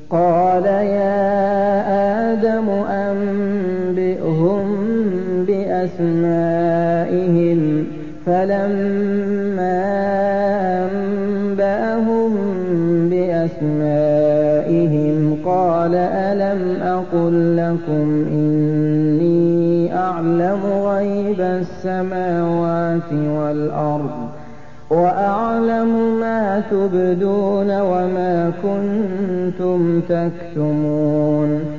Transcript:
قال يا آدم أنبئهم بأسمائهم فلما أنبأهم بأسمائهم قال ألم أقل لكم إني أعلم غيب السماوات والأرض وأعلم ما تبدون وما كنتم تكتمون